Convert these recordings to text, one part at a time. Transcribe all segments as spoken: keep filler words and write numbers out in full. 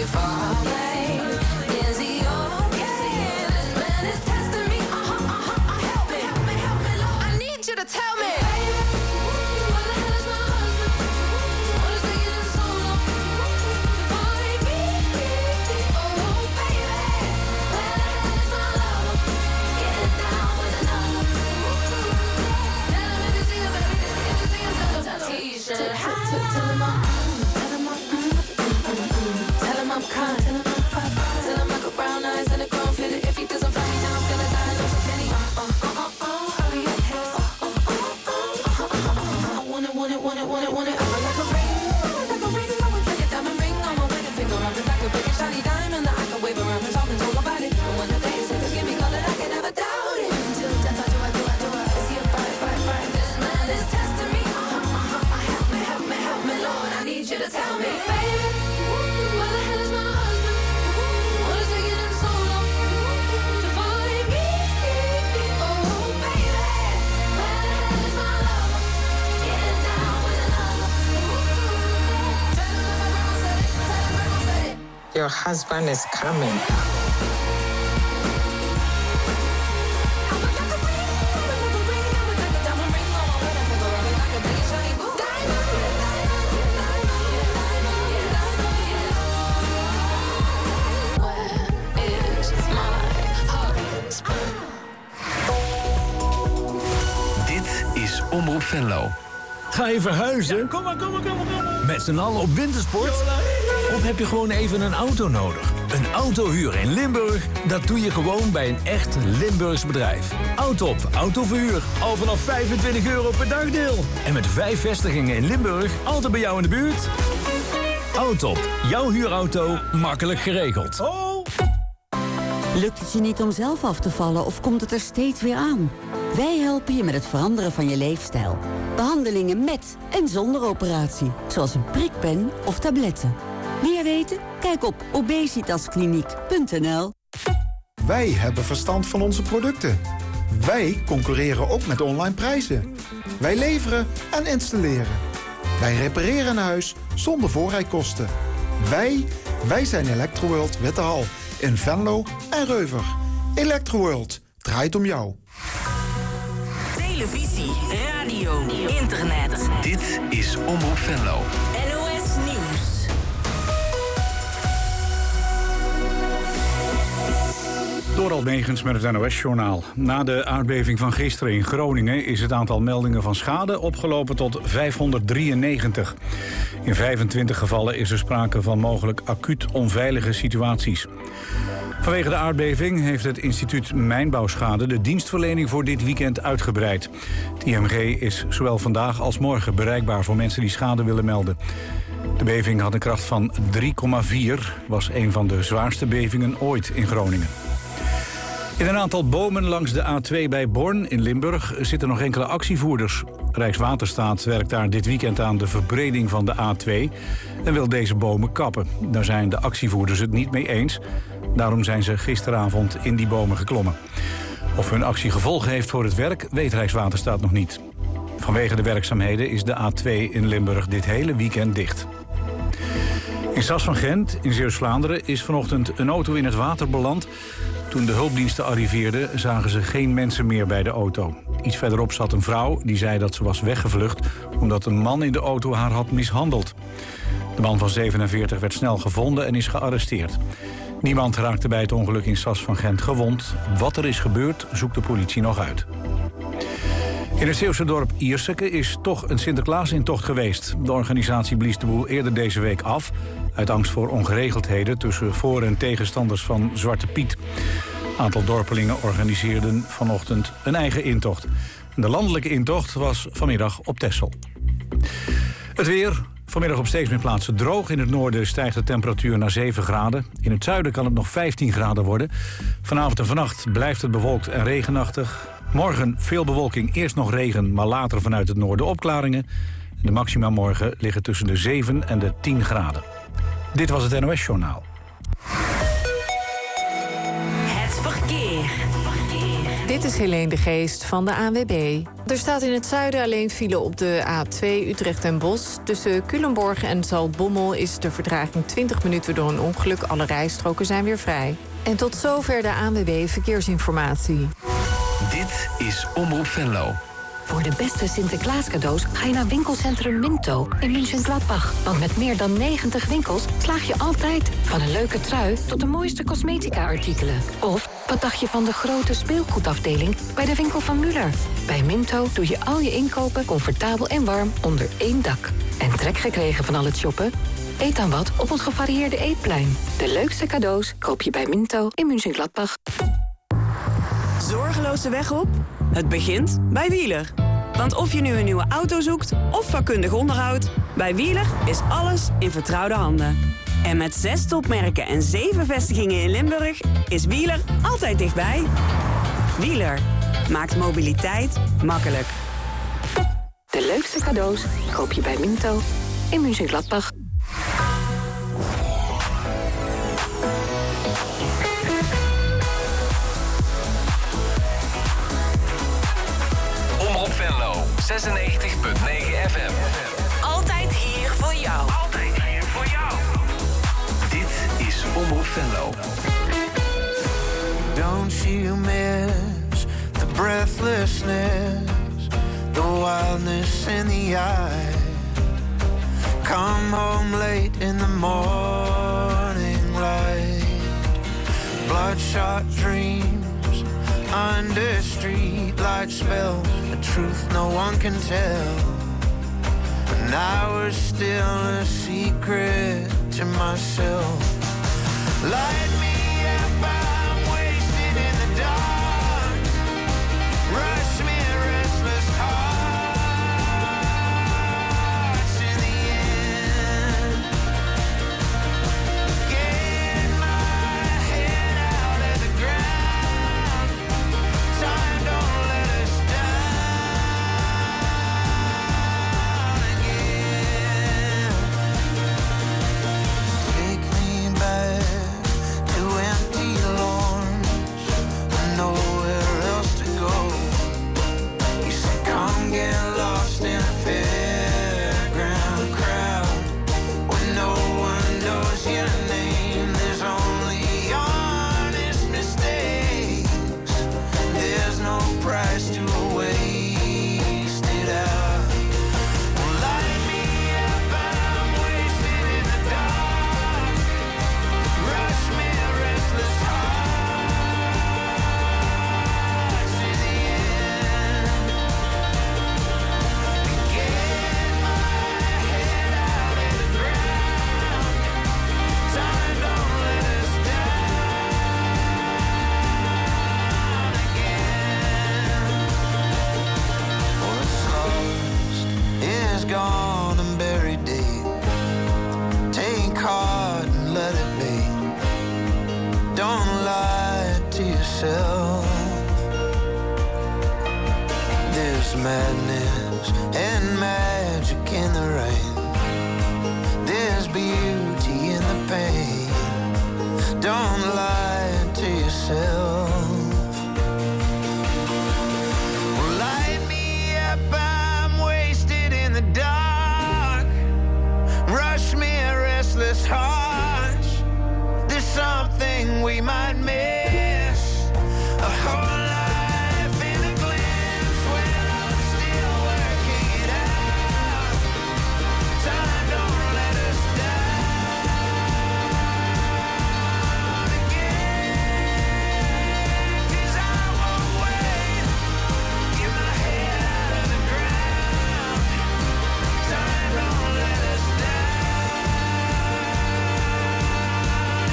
far away. Is he okay? This man is testing me. Uh-huh, uh-huh, uh, help me, help me, help me, Lord. I need you to tell me. Your husband is coming. Dit is Omroep Venlo. Ga je verhuizen? Ja, kom maar, kom maar, kom maar, kom maar. Met z'n allen op wintersport? Of heb je gewoon even een auto nodig? Een autohuur in Limburg? Dat doe je gewoon bij een echt Limburgs bedrijf. Autop Autoverhuur. Al vanaf vijfentwintig euro per dagdeel. En met vijf vestigingen in Limburg, altijd bij jou in de buurt. Autop, jouw huurauto, makkelijk geregeld. Oh. Lukt het je niet om zelf af te vallen of komt het er steeds weer aan? Wij helpen je met het veranderen van je leefstijl. Behandelingen met en zonder operatie, zoals een prikpen of tabletten. Meer weten? Kijk op obesitaskliniek punt n l. Wij hebben verstand van onze producten. Wij concurreren ook met online prijzen. Wij leveren en installeren. Wij repareren een huis zonder voorrijkosten. Wij, wij zijn Electroworld Wittehal in Venlo en Reuver. Electroworld draait om jou. Televisie, radio, internet. Dit is Omroep Venlo. N O S Nieuws. Dorald Megens met het N O S-journaal. Na de aardbeving van gisteren in Groningen is het aantal meldingen van schade opgelopen tot vijfhonderddrieënnegentig. In vijfentwintig gevallen is er sprake van mogelijk acuut onveilige situaties. Vanwege de aardbeving heeft het instituut Mijnbouwschade de dienstverlening voor dit weekend uitgebreid. Het I M G is zowel vandaag als morgen bereikbaar voor mensen die schade willen melden. De beving had een kracht van drie komma vier, was een van de zwaarste bevingen ooit in Groningen. In een aantal bomen langs de A twee bij Born in Limburg zitten nog enkele actievoerders. Rijkswaterstaat werkt daar dit weekend aan de verbreding van de A twee en wil deze bomen kappen. Daar zijn de actievoerders het niet mee eens. Daarom zijn ze gisteravond in die bomen geklommen. Of hun actie gevolgen heeft voor het werk, weet Rijkswaterstaat nog niet. Vanwege de werkzaamheden is de A twee in Limburg dit hele weekend dicht. In Sas van Gent, in Zeeuws-Vlaanderen, is vanochtend een auto in het water beland. Toen de hulpdiensten arriveerden, zagen ze geen mensen meer bij de auto. Iets verderop zat een vrouw die zei dat ze was weggevlucht omdat een man in de auto haar had mishandeld. De man van zevenenveertig werd snel gevonden en is gearresteerd. Niemand raakte bij het ongeluk in Sas van Gent gewond. Wat er is gebeurd, zoekt de politie nog uit. In het Zeeuwse dorp Ierseke is toch een Sinterklaasintocht geweest. De organisatie blies de boel eerder deze week af, uit angst voor ongeregeldheden tussen voor- en tegenstanders van Zwarte Piet. Een aantal dorpelingen organiseerden vanochtend een eigen intocht. De landelijke intocht was vanmiddag op Texel. Het weer. Vanmiddag op steeds meer plaatsen droog. In het noorden stijgt de temperatuur naar zeven graden. In het zuiden kan het nog vijftien graden worden. Vanavond en vannacht blijft het bewolkt en regenachtig. Morgen veel bewolking, eerst nog regen, maar later vanuit het noorden opklaringen. De maxima morgen liggen tussen de zeven en de tien graden. Dit was het N O S-journaal. Het verkeer. Dit Dit is Helene de Geest van de A N W B. Er staat in het zuiden alleen file op de A twee Utrecht en Bosch. Tussen Culemborg en Zaltbommel is de vertraging twintig minuten door een ongeluk. Alle rijstroken zijn weer vrij. En tot zover de A N W B Verkeersinformatie. Dit is Omroep Venlo. Voor de beste Sinterklaas cadeaus ga je naar winkelcentrum Minto in München-Gladbach. Want met meer dan negentig winkels slaag je altijd. Van een leuke trui tot de mooiste cosmetica-artikelen. Of wat dacht je van de grote speelgoedafdeling bij de winkel van Muller? Bij Minto doe je al je inkopen comfortabel en warm onder één dak. En trek gekregen van al het shoppen? Eet dan wat op ons gevarieerde eetplein. De leukste cadeaus koop je bij Minto in München-Gladbach. Zorgeloos de weg op? Het begint bij Wieler. Want of je nu een nieuwe auto zoekt of vakkundig onderhoud, bij Wieler is alles in vertrouwde handen. En met zes topmerken en zeven vestigingen in Limburg is Wieler altijd dichtbij. Wieler maakt mobiliteit makkelijk. De leukste cadeaus koop je bij Minto in München-Gladbach. Omroep Venlo, zesennegentig punt negen F M. Altijd hier voor jou. Altijd hier voor jou. Dit is Omroep Venlo. Don't you miss the breathlessness, the wildness in the eye? Come home late in the morning light, bloodshot dreams under streetlight spells, a truth no one can tell. And I was still a secret to myself. Light me up, I'm wasted in the dark. Rush me a restless heart to the end. Get my head out of the ground. Time don't let us down again. Take me back to empty lawns, nowhere else to go. You said come get lost in a fairground crowd when no one knows your name. There's only honest mistakes. There's no price to waste it out. Well, light me up, I'm wasted in the dark. Rush me a restless heart to the end. And get my head out of the ground. Time don't let us down again. What's lost is gone and buried deep. Take heart and let it be. Don't lie to yourself. There's madness and magic in the rain. There's beauty in the pain. Don't lie to yourself. Well, light me up, I'm wasted in the dark. Rush me a restless heart. There's something we might miss. A whole life in a glimpse when I'm still working it out. Time don't let us down again. 'Cause I won't wait. Get my head out of the ground. Time don't let us down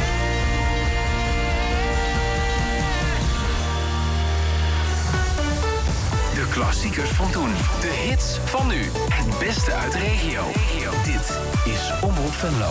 again. De klassiekers van toen. De hits van nu. Het beste uit de regio. Dit is Omroep Venlo.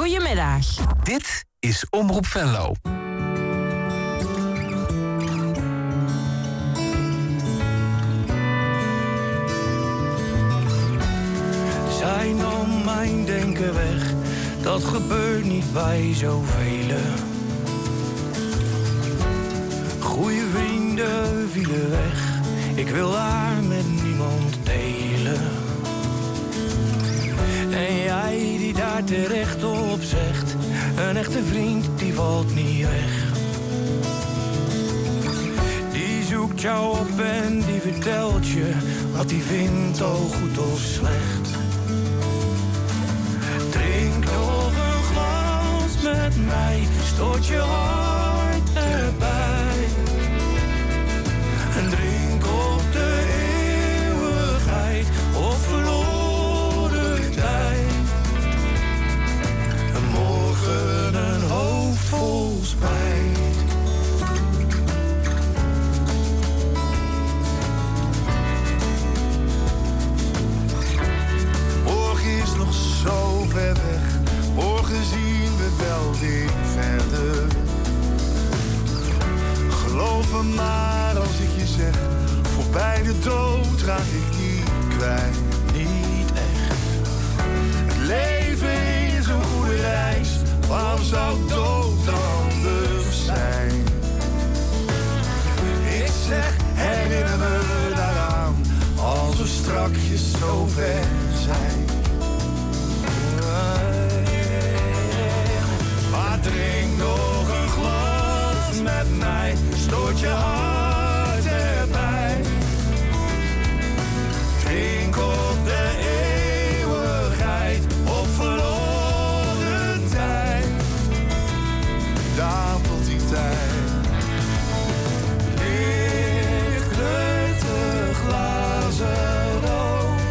Goedemiddag. Dit is Omroep Venlo. Zij nam mijn denken weg, dat gebeurt niet bij zoveel. Goeie vrienden vielen weg, ik wil haar met niemand delen. En jij die daar terecht op zegt, een echte vriend die valt niet weg. Die zoekt jou op en die vertelt je wat hij vindt, al goed of slecht. Drink nog een glas met mij, stoot je hart erbij. En drink op de eeuwigheid of verloren tijd. En morgen een hoofd vol spijt. Morgen is nog zo ver weg, morgen zien we wel weer verder. Geloof me maar als ik je zeg, voorbij de dood raak ik niet kwijt, niet echt. Het leven is een goede reis, waarom zou dood anders zijn? Ik zeg, herinner me daaraan, als we strakjes zo ver zijn. Maar drink nog een glas met mij, stoot je hart erbij. Drink op de eeuwigheid, op verloren tijd. Daar tot die tijd. Licht kleurt de glazen rood.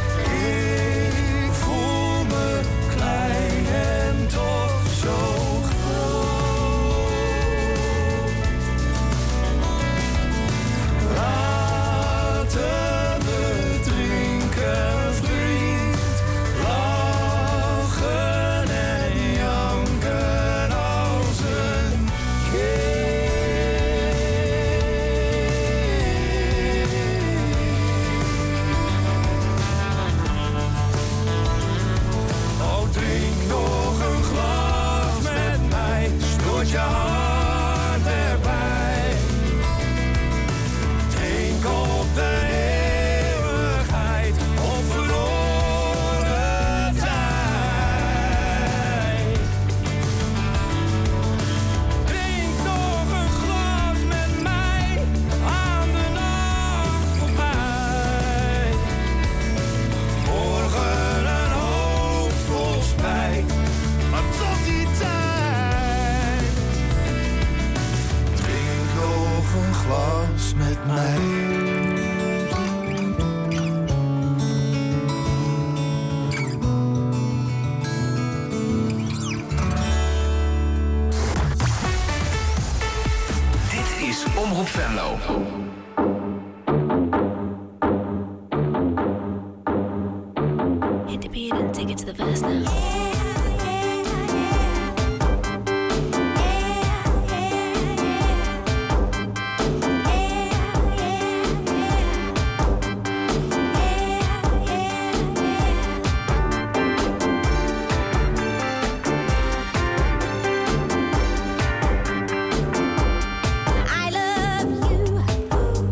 Ik voel me klein en toch zo groot. Laten we drinken, vriend. Lachen en janken als een kind. Oh, drink nog een glas met mij, stoot je hart erbij. Drink op de eeuwigheid, op verloren tijd. Drink nog een glas met mij, aan de nacht voorbij. Morgen een hoofd vol spijt, maar tot die tijd. Drink nog een glas met mij. Dit is Omroep Venlo. Hit the beat and take it to the verse now. I love you.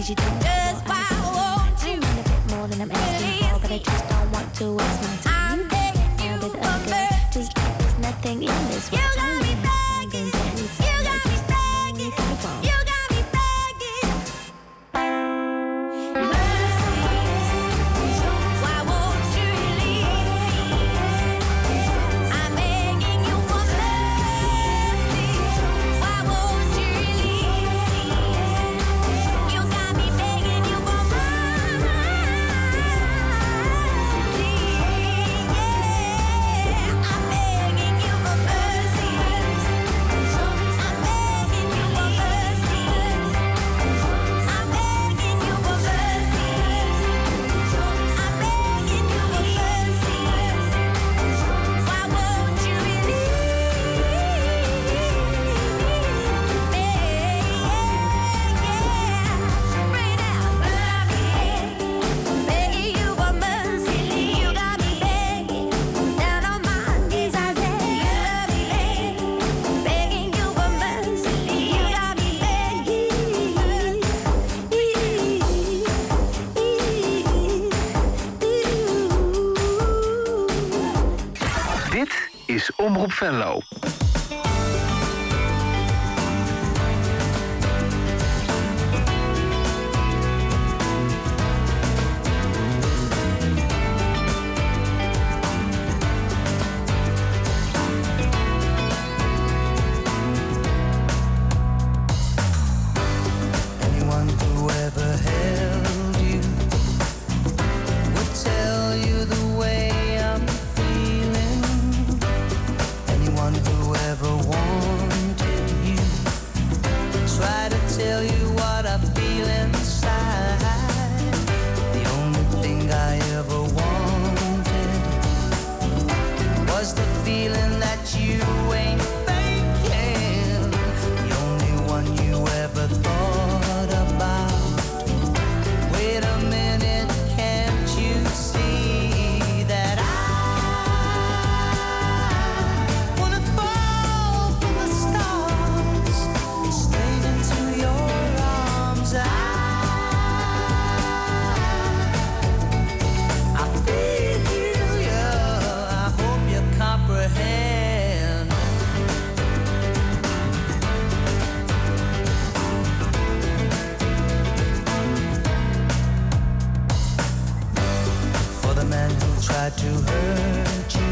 Cause you don't just why won't you? I want a bit more than I'm asking for, but I just don't want to waste my time. I'm begging you for mercy. Just like there's nothing in this world. You got me begging. You got me begging. You got me begging. Mercy. Why won't you release me? I'm begging you for mercy. Why won't you release me? You got me begging you for mercy. Yeah, I'm begging you for mercy. I'm begging you for mercy. I'm begging you for mercy. I'm begging you for mercy. Why won't you release me? Right now, begging you for mercy. You got me begging down on my knees. I said, begging you for mercy. You got me Dit is Omroep Venlo. Anyone who ever held you would tell you the way I'm feeling. Anyone who ever wanted you try to tell you what I feel inside. The only thing I ever wanted was the feeling that you ain't faking. The only one you ever thought about. Wait a minute, can't you see that I wanna fall from the stars straight into your arms? I, I feel you, I hope you comprehend. For the man who tried to hurt you,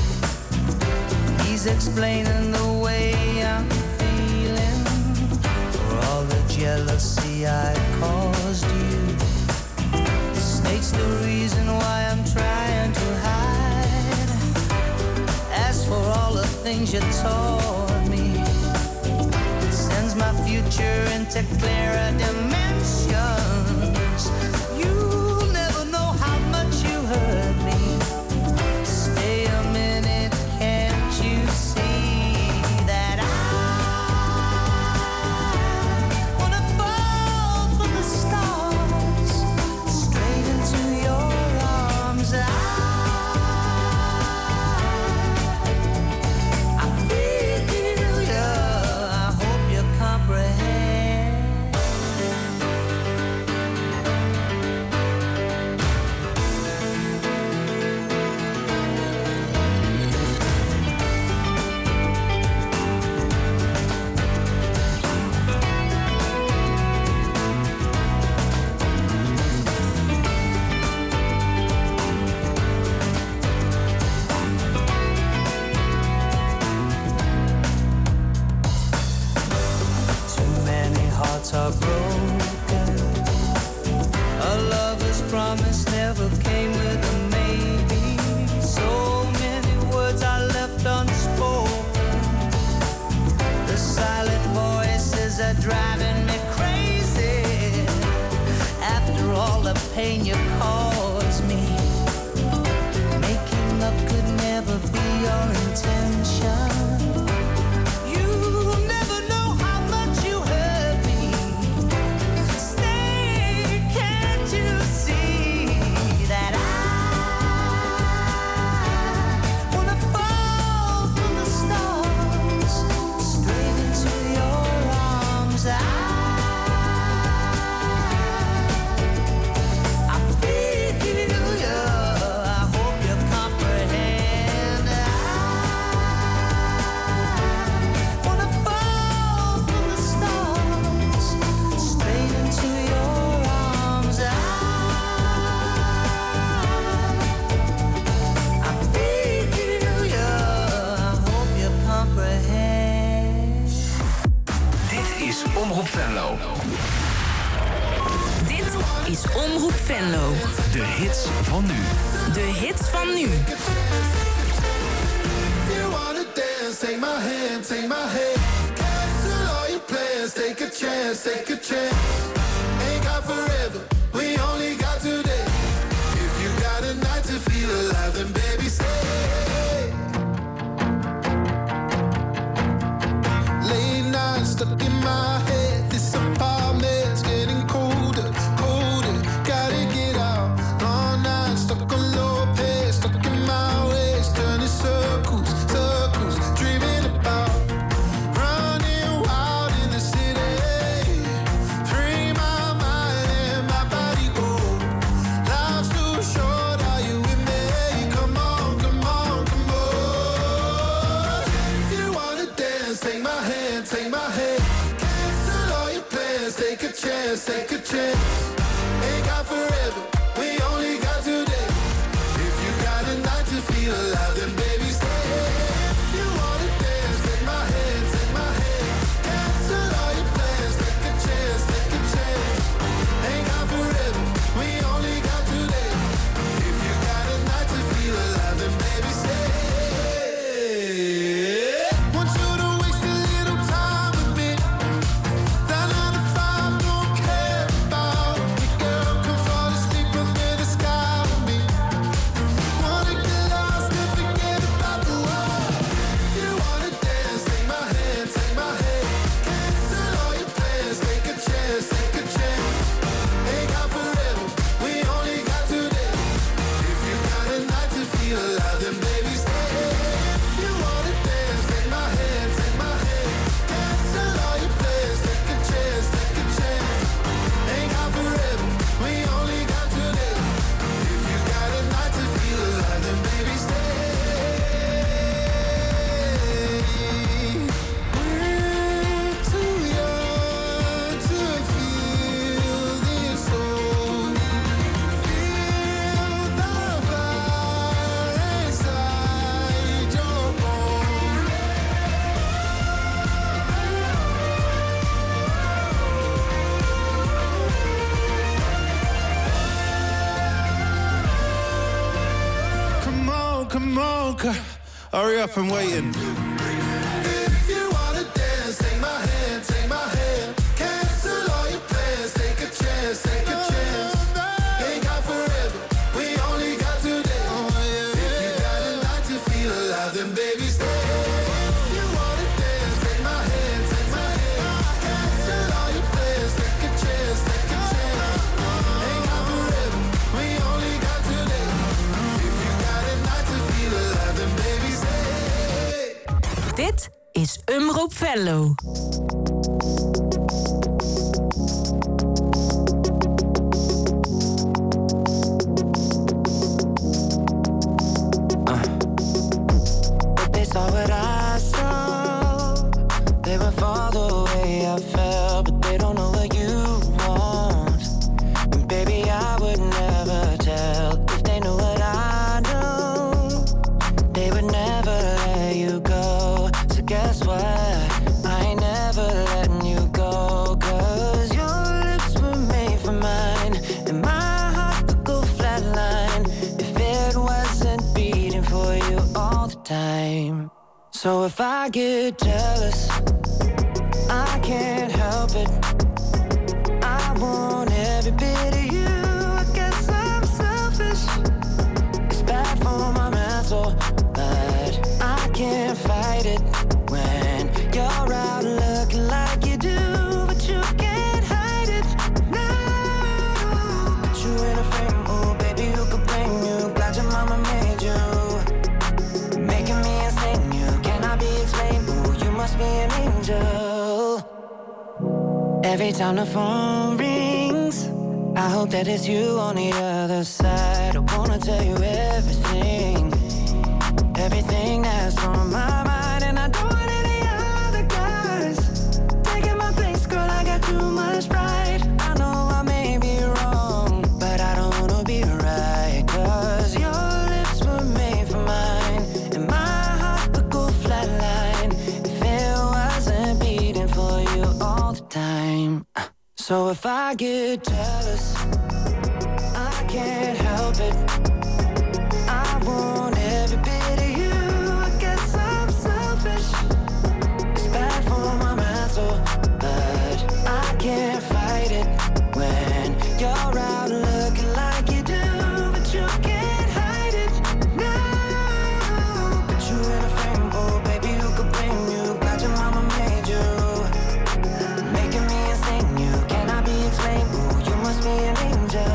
he's explaining the way I'm feeling. For all the jealousy I caused you, the snake's the reason why I'm trying to hide. As for all the things you taught me, it sends my future into clearer dimensions. You'll never know how much you hurt me. Stay a minute, can't you see that I wanna fall from the stars straight into your arms? I, I feel you, I hope you comprehend. Too many hearts are broken. A lover's promise never came with a maybe. So many words are left unspoken. The silent voices are driving me crazy. After all the pain you caused me, making up could never be your intention. You never know how much you hurt me. Stay, can't you see that I wanna fall from the stars straight into your arms? I Dit is Omroep Venlo. De hits van nu. De hits van nu. You wanna dance, take my hand, take my hand. Cancel all your plans, take a chance, take a chance. Ain't got forever, we only got today. If you got a night to feel alive, then baby stay. Late night stuck in my head, this apartment's getting colder, colder. Gotta get out, long night stuck on low pace, stuck in my ways, turning circles, circles, dreaming about running wild in the city. Free my mind and my body go. Life's too short, are you with me? Come on, come on, come on. If you wanna dance, take my hand, take my hand. Cancel all your plans, take a chance, take a chance. Ain't got forever, we only got today. If you got a night to feel alive, then baby stay. If you wanna dance, take my hand, take my hand. Cancel all your plans, take a chance, take a chance. Ain't got forever, we only got today. If you got a night to feel alive, then baby stay. Want you to waste a little time with me. That nine to five don't care about me, girl. Come fall asleep under the sky with me. Wanna get lost and forget about the world. If you wanna dance, take my hand, take my hand. Cancel all your plans, take a chance, take a chance. Ain't got forever, we only got today. If you got a night to feel alive, then baby stay. If you wanna dance, take my hand, take my hand. Cancel all your plans, take a chance, take a chance. Ain't got forever, we only got today. If you got a night to feel alive, then baby stay. We're too young to feel this old. Feel the fire inside your bones. Come on, come on, c- hurry up, I'm waiting. If you wanna dance, take my hand, take my hand. Cancel all your plans, take a chance, take a chance. Ain't got forever, we only got today. If you got a night to feel alive, then baby stay. If you wanna dance, take my hand, take my hand. Cancel all your plans, take a chance, take a chance. Ain't got forever, we only got today. If you got a night to feel alive, then baby stay. Dit is Omroep Venlo. They saw what I saw. They would fall the way I felt, but they don't know what you want. And baby, I would never tell if they knew what I know. They would never let you go. So guess what? I ain't never letting you go. Cause your lips were made for mine, and my heart could go flatline if it wasn't beating for you all the time. So if I get jealous, I can't help it. I want every bit of you. I guess I'm selfish. It's bad for my mental, but I can't fight it when you're out looking like you do. But you can't hide it. No. Put you in a frame, oh baby, who could blame you? Glad your mama made you, making me insane. You cannot be explained. Ooh, you must be an angel. Every time the phone rings, I hope that it's you on the other side. I wanna tell you everything, everything that's on my mind. And I don't want any other guys taking my place, girl, I got too much pride. I know I may be wrong, but I don't wanna be right. Cause your lips were made for mine, and my heart could go flatline if it wasn't beating for you all the time. So if I get jealous, I can't help it. I want every bit of you. I guess I'm selfish. It's bad for my mental, but I can't fight it when you're out looking like you do, but you can't hide it. No, put you in a frame, oh baby, who could blame you? Glad your mama made you, making me insane. You cannot be explained. Ooh, you must be an angel.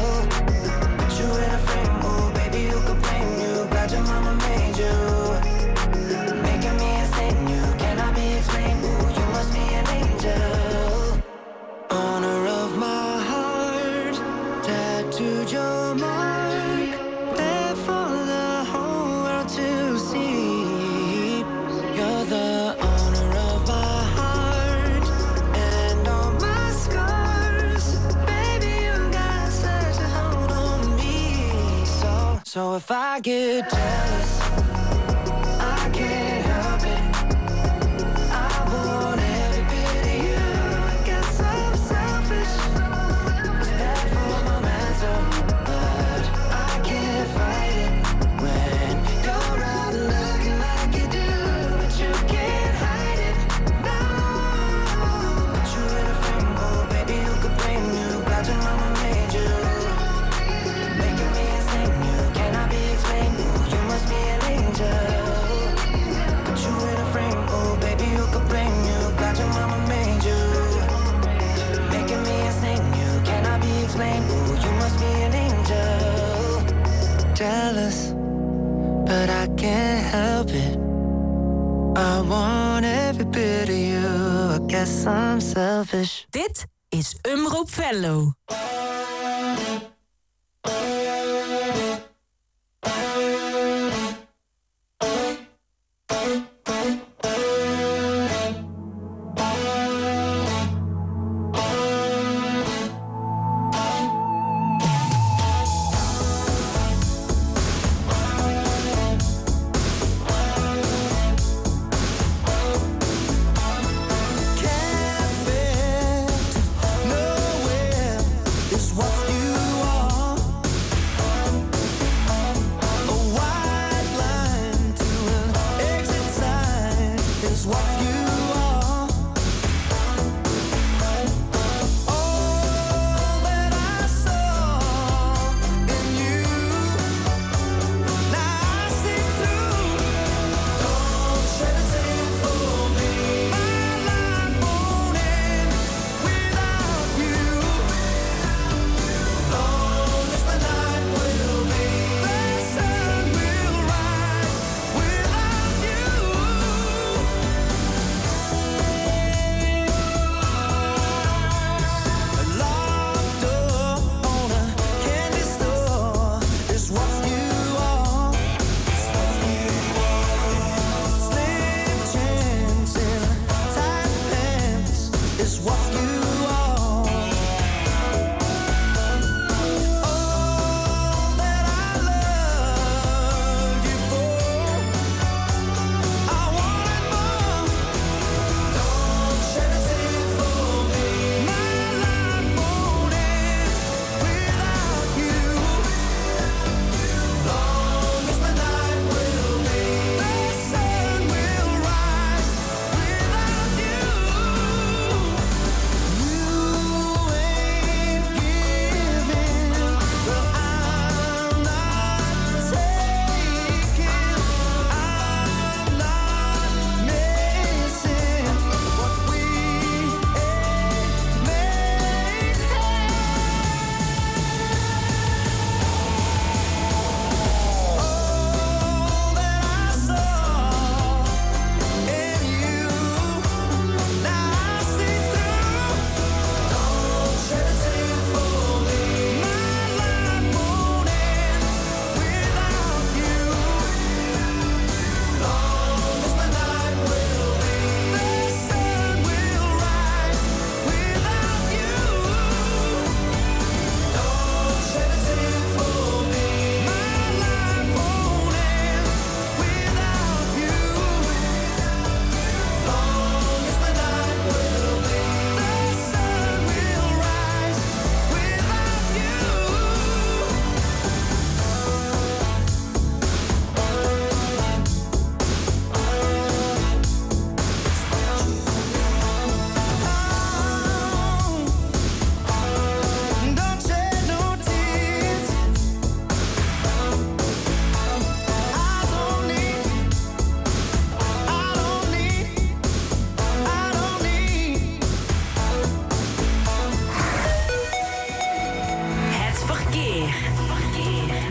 Put you in a frame, oh baby, who could blame you? Glad your mama made you, making me insane. You cannot be explained. Ooh, you must be an angel. Honor of my heart, tattooed your mark, there for the whole world to see. You're the honor of my heart and all my scars. Baby, you got such a hold on me. So, so if I get jealous, I can't help it. I want every bit of you. I guess I'm selfish. It's bad for my mental, but I can't fight it when you're out looking like you do, but you can't hide it. No, put you in a frame, oh baby, who could blame you? Glad your mama made you, making me insane. You cannot be explained. Ooh, you must be an angel. Put you in a frame, oh baby, who could blame you? Glad your mama made you, making me insane. You cannot be explained. Ooh, you must be an angel. Jealous, but I can't help it. I want every bit of you. I guess I'm selfish. Dit is Omroep Venlo. Nowhere is what you are.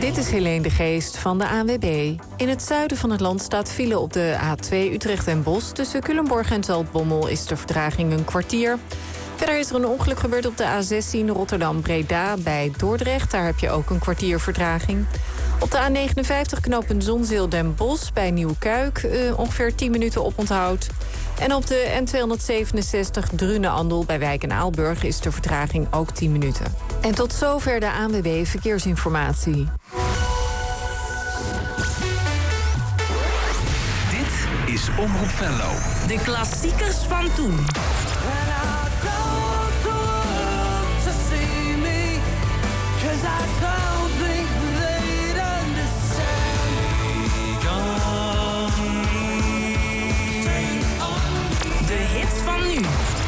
Dit is Helene de Geest van de A N W B. In het zuiden van het land staat file op de A twee Utrecht en Bos. Tussen Culemborg en Zaltbommel is de vertraging een kwartier. Verder is er een ongeluk gebeurd op de A zestien Rotterdam-Breda bij Dordrecht. Daar heb je ook een kwartier vertraging. Op de A negenenvijftig knooppunt Zonzeel Den Bosch bij Nieuwkuik uh, ongeveer tien minuten oponthoud. En op de N tweehonderdzevenenzestig Drunen-Andel bij Wijk en Aalburg is de vertraging ook tien minuten. En tot zover de A N W B Verkeersinformatie. Dit is Omroep Venlo. De klassiekers van toen. De hits van nu.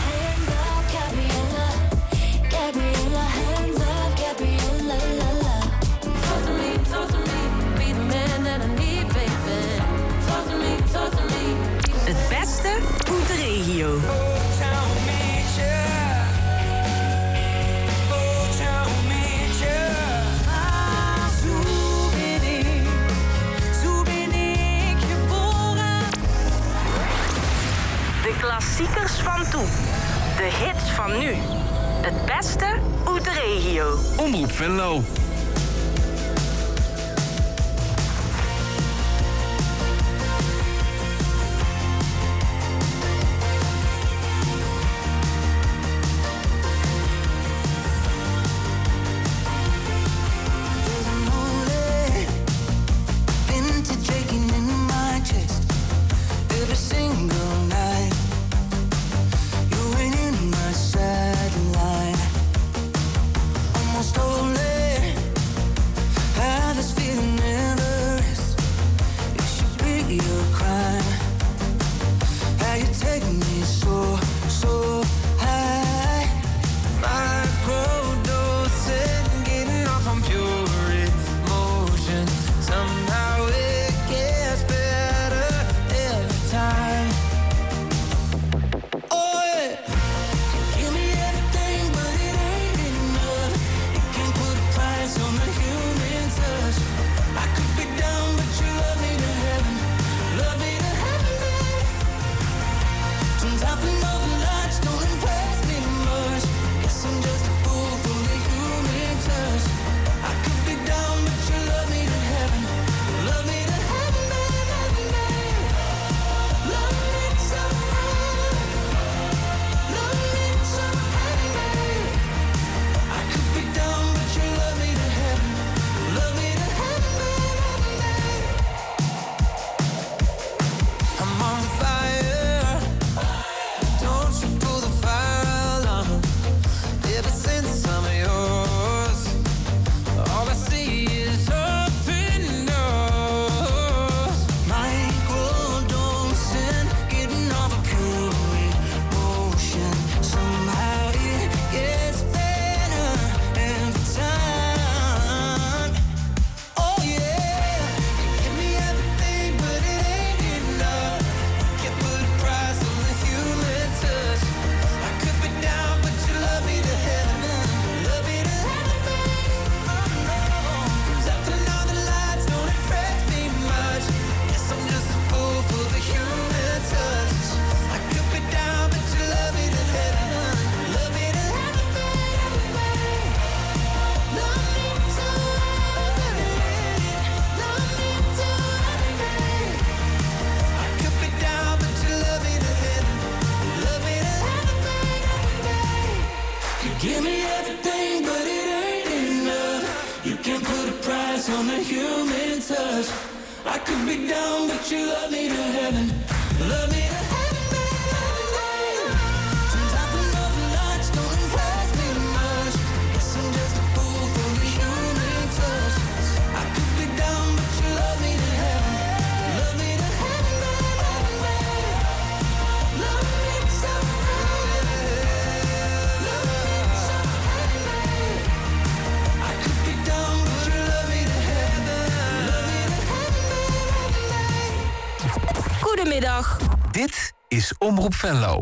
Het beste uit de regio. De klassiekers van toen. De hits van nu. Het beste uit de regio. Omroep Venlo. Goedemiddag. Dit is Omroep Venlo.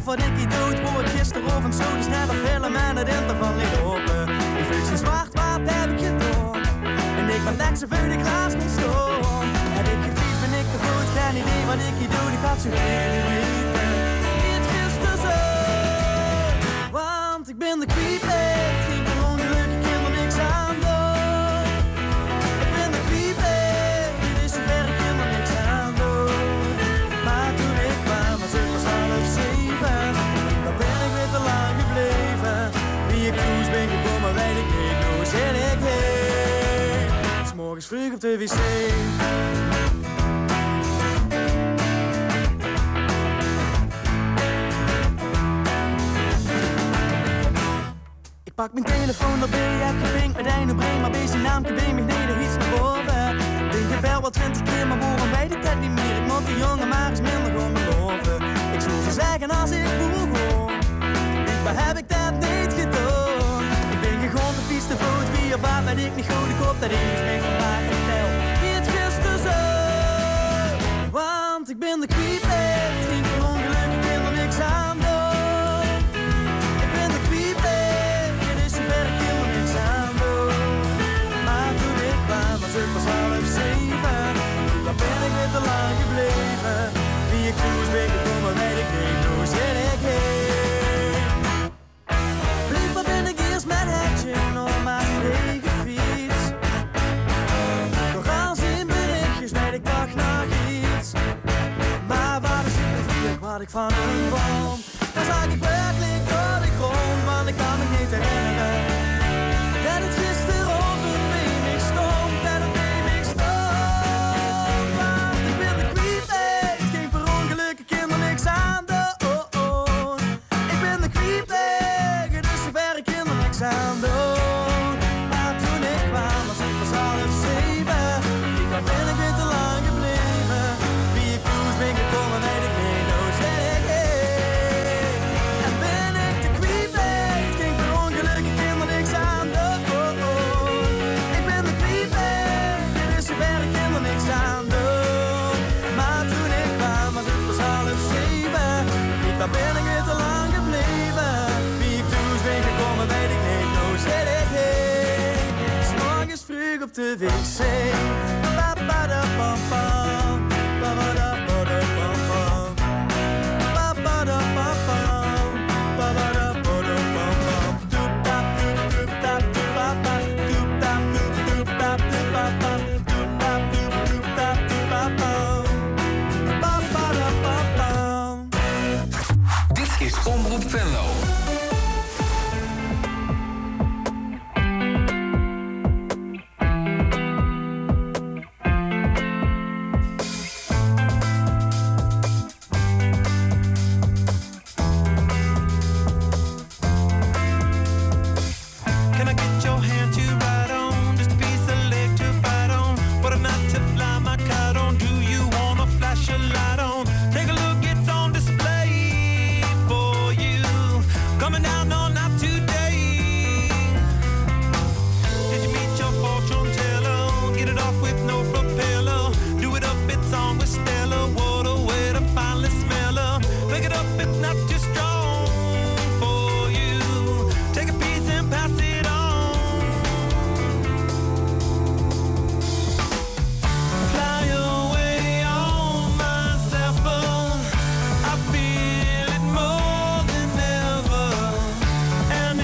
wat ik hier dood, wou ik gisteravond zo dus naar de film en het interval liet open. Die vult zijn zwart, wat heb ik gedaan? En ik ben net zoveel de glaas kon staan. En ik gefiets ben ik te voet, geen idee wat ik hier doe, ik had zo geen weten. Niet gisteren zo, want ik ben de creephead. Geen per ongeluk, ik kan er niks aan doen. Ik ben de creephead, dit is zover ik kan er niks aan doen. Maar toen ik kwam, was het pas half zeven. Dan ben ik weer te lang gebleven. Wie ik toen ben gekomen, weet ik niet, hoe zit ik heen. 's morgens vroeg op de wc. Ik pak mijn telefoon, dan ben je heb gepinkt met een brein. Maar wees die naamke ben me beneden iets naar boven. Ben gebeld wel twintig keer, maar waarom weet ik het niet meer? Ik moet die jongen maar eens minder gewoon beloven. Ik zou ze zeggen als ik boer gewoon. Maar heb ik dat niet gedaan? Ik ben gewoon de vies te voet, wie of wat weet ik niet goed. Ik hoop dat ik eens mee vandaag vertel. Wie het gisteren zo, want ik ben de creephead. Geen per ongeluk, ik kan er niks aan doen. Ik ben de creephead, dit is zover ik kan er niks aan doen. Maar toen ik kwam, was het pas half zeven. Dan ben ik weer te lang gebleven. Wie ik toen is ben gekomen, weet ik niet, hoe zit ik heen. Blijkbaar ben ik eerst met hetje nog maar gefiets. Toch als in berichtjes weet ik toch nog iets. Maar waar is het vlieg wat ik van een boom? Dan zag ik werkelijk door de grond, want ik kan me niet herinneren. Dat het gisterochtend bij me stond, dat het bij me stond. Want ik ben de creephead, geen per ongeluk, ik kan er niks aan doen. Oh, oh. Ik ben de creephead, dus zover ik kan er niks aan doen. Maar toen ik kwam, was het pas half zeven. Dan ben ik weer te lang gebleven. Wie ik toen is ben gekomen, weet ik niet, hoe zit ik heen. En ben ik de creephead, geen per ongeluk, ik kan er niks aan doen. Oh, oh. Ik ben de creephead, dit is zover ik kan er niks aan doen. Maar toen ik kwam, was het pas half zeven. Dan ben ik weer te lang gebleven. Wie ik toen is ben gekomen, weet ik niet, hoe zit ik heen. 's morgens vroeg op de wc. Ba-ba-da-pam-pam, ba-ba-da-ba-da-pam-pam. Ba-ba-da-pam-pam, ba-ba-da-ba-da-pam-pam. Doep-tap-doep-doep-tap-doep-ba-ba. Doep-tap-doep-doep-tap-doep-ba-ba. Doep-tap-doep-doep-tap-doep-ba-ba. Ba-ba-da-pam-pam. Dit is Omroep Venlo. Can I get your hand to ride on? Just a piece of leg to fight on. What a night to fly my kite on. Do you wanna flash a light on? Take a look, it's on display for you. Coming down all night today. Did you meet your fortune teller? Get it off with no propeller. Do it up, it's on with Stella. What a way to finally smell her. Pick it up, it's not too strong for you. Take a piece and pass it on. Fly away on my cell phone. I feel it more than ever. And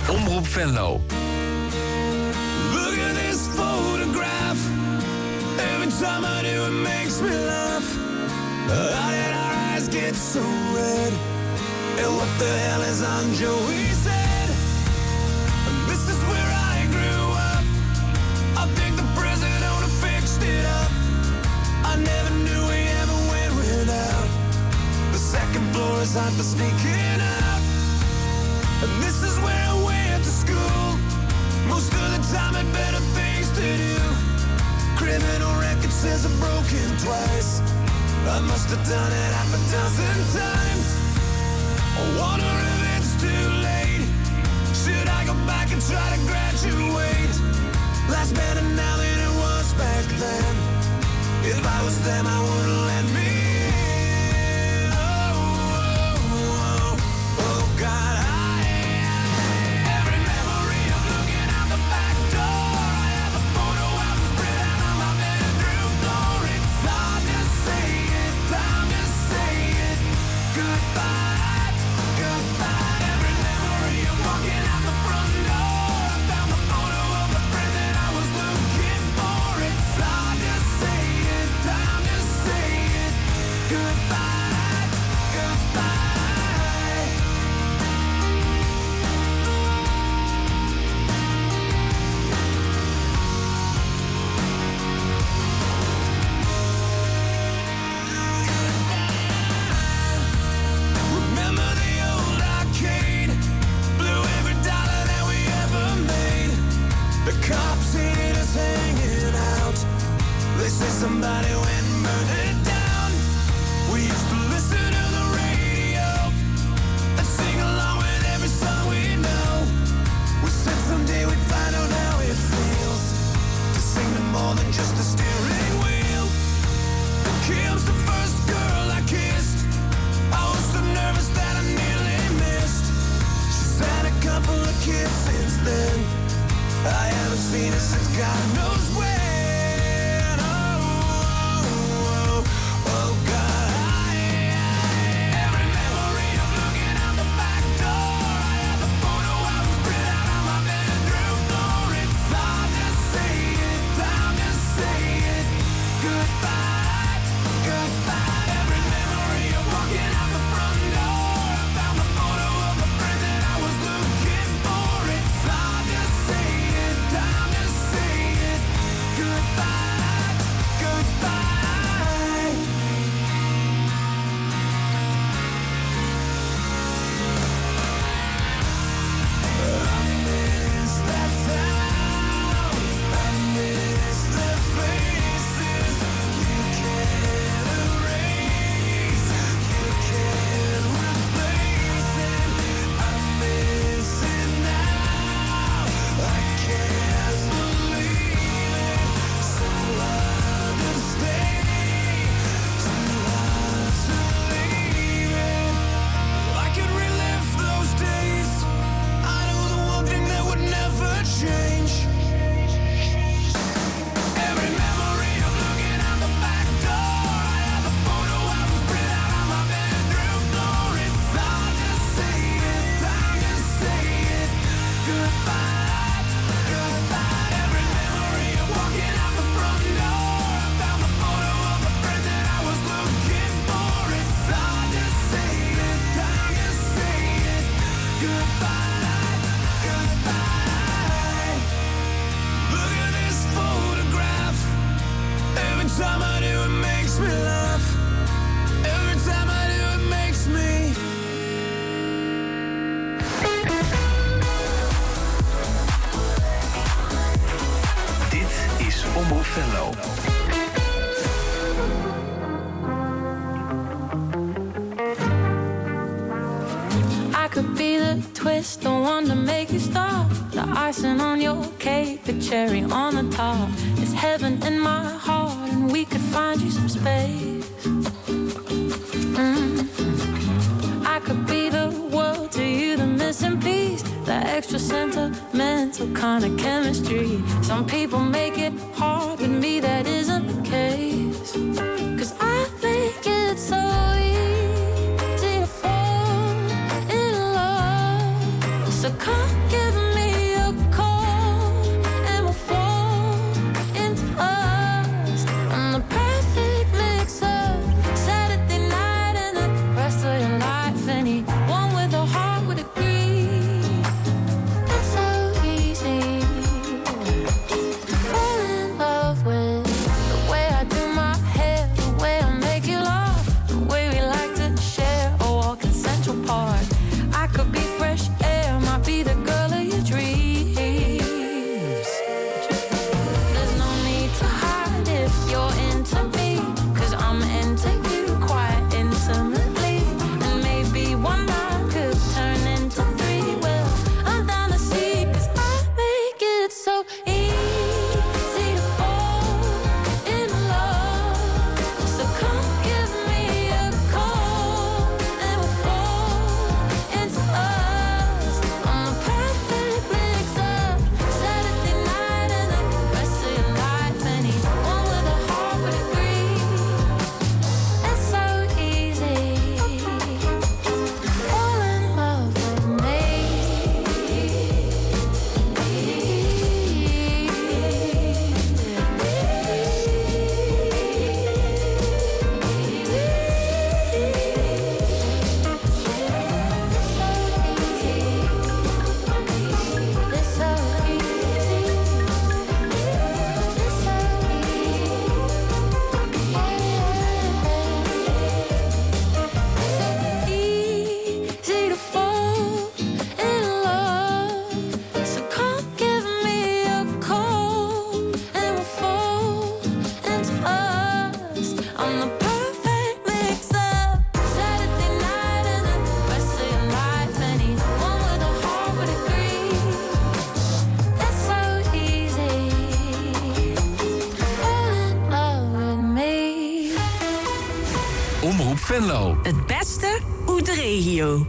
Omroep Venlo. Look at this photograph. Every time I do it makes me laugh. How did our eyes get so red? And what the hell is on Joey's head? And this is where I grew up. I think the president fixed it up. I never knew we ever went without. The second floor is hot for sneaking out. And this is where I went to school. Most of the time had better things to do. Criminal record says I'm broken twice. I must have done it half a dozen times. I wonder if it's too late. Should I go back and try to graduate? Life's better now than it was back then. If I was them, I wouldn't let me in. Oh, oh, oh, oh, God, I, every memory of looking out the back door. I have a photo album spread out on my bedroom floor. It's hard to say it, time to say it. Goodbye, goodbye. Every memory of walking out the front door. I found the photo of the friend that I was looking for. It's hard to say it, time to say it. Goodbye, goodbye. Remember the old arcade? Blew every dollar that we ever made. The cops hated us hanging out. They say somebody went and burned it down. We used to listen to the radio and sing along with every song we know. We said someday we'd find out how it feels to sing to more than just a steering wheel. Kim's the first girl I kissed. I was so nervous that I nearly missed. She's had a couple of kids since then. I haven't seen her since God knows when. Oh, oh, oh, oh, God, I, every memory of looking out the back door. I have a photo album spread out on my bedroom floor. It's hard to say it, time to say it. Goodbye, goodbye. Every memory of walking out the front door. I found the photo of the friend that I was looking for. It's hard to say it, time to say it. Goodbye, goodbye. I miss that town. I miss the faces you can't erase, you can't replace it. I miss it now. I can't believe it. So hard to stay, too hard to leave it. I could relive those days. I know the one thing that would never change. Every memory of looking out the back door. I have a photo album spread out on my bedroom floor. It's hard to say it, time to say it. Goodbye, goodbye. Every memory of walking out the front door. I found the photo of the friend that I was looking for. It's hard to say it, time to say it. Goodbye, goodbye. Look at this photograph. Every time I do it makes me laugh. Every time I do it makes me. Dit is Omroep Venlo. I could be the twist, the one to make you stop. The icing on your cake, the cherry on the top. It's heaven in my heart, and we could find you some space. Mm. I could be the world to you, the missing piece, the extra sentimental kind of chemistry. Some people make it hard, with me that isn't the case. 'Cause I think it's so easy to fall in love. So come give me Venlo. Het beste uit de regio.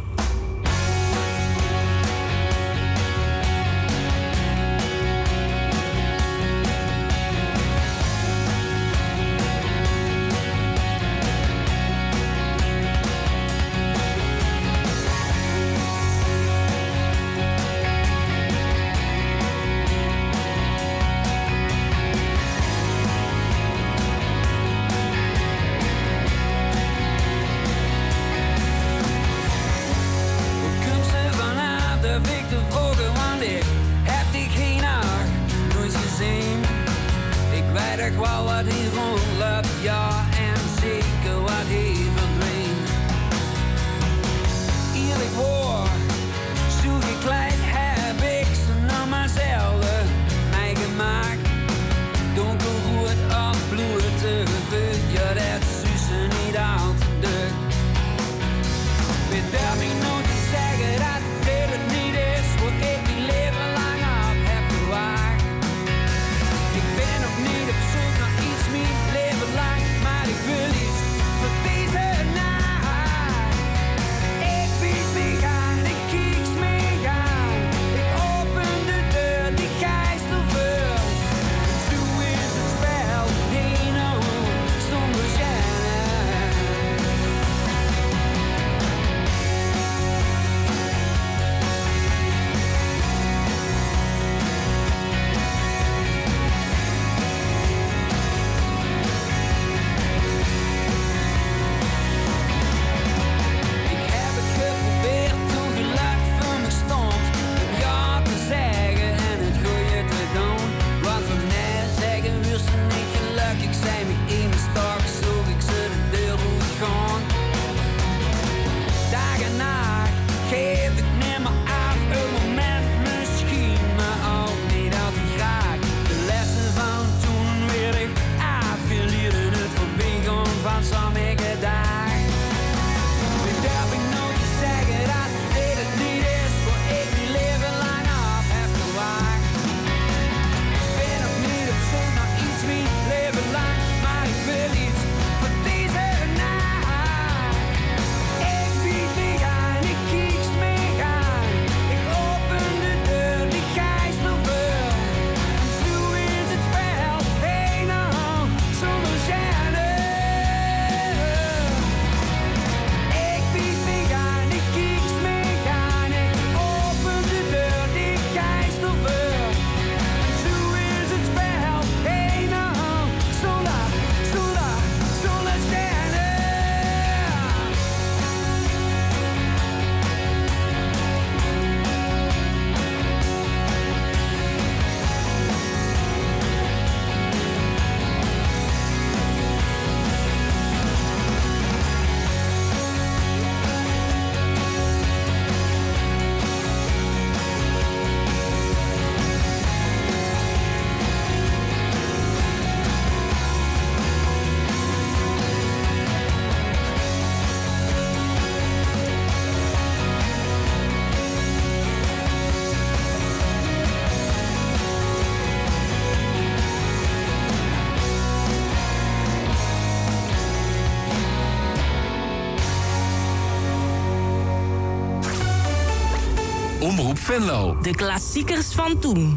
Omroep Venlo. De klassiekers van toen.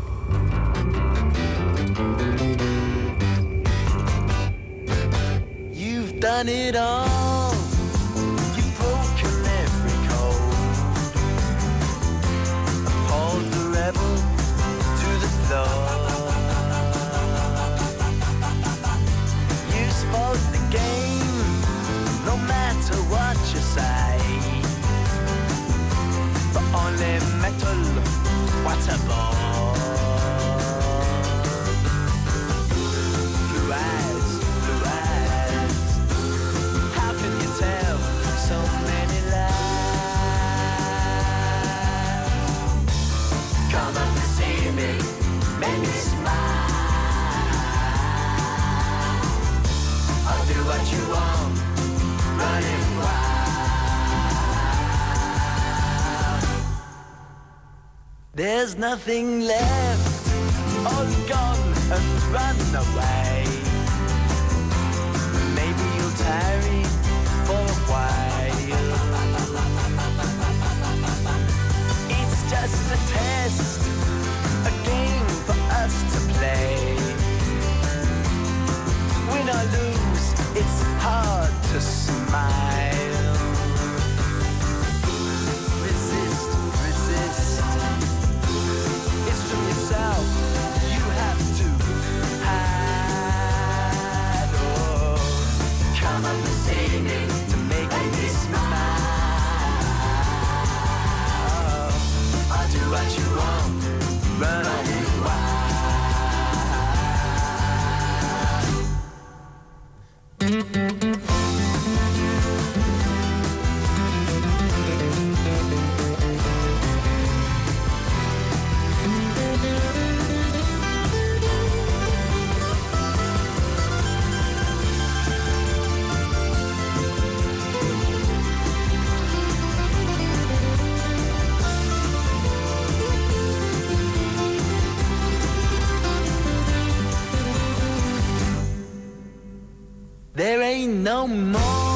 You've done it all. You've broken every code. Appalled the rebel to the floor. You spoke the game, no matter what you say. But only metal, what a ball. Blue eyes, blue eyes. How can you tell so many lies? Come up to see me, make me smile. I'll do what you want, running wild. There's nothing left, all gone and run away. Maybe you'll tarry for a while. a test, a game for us to play. When I lose, it's hard to smile. Resist, resist. It's from yourself. You have to hide. Oh, come up and see me to make me smile. Oh, I'll do what you want, but I'll do There ain't no more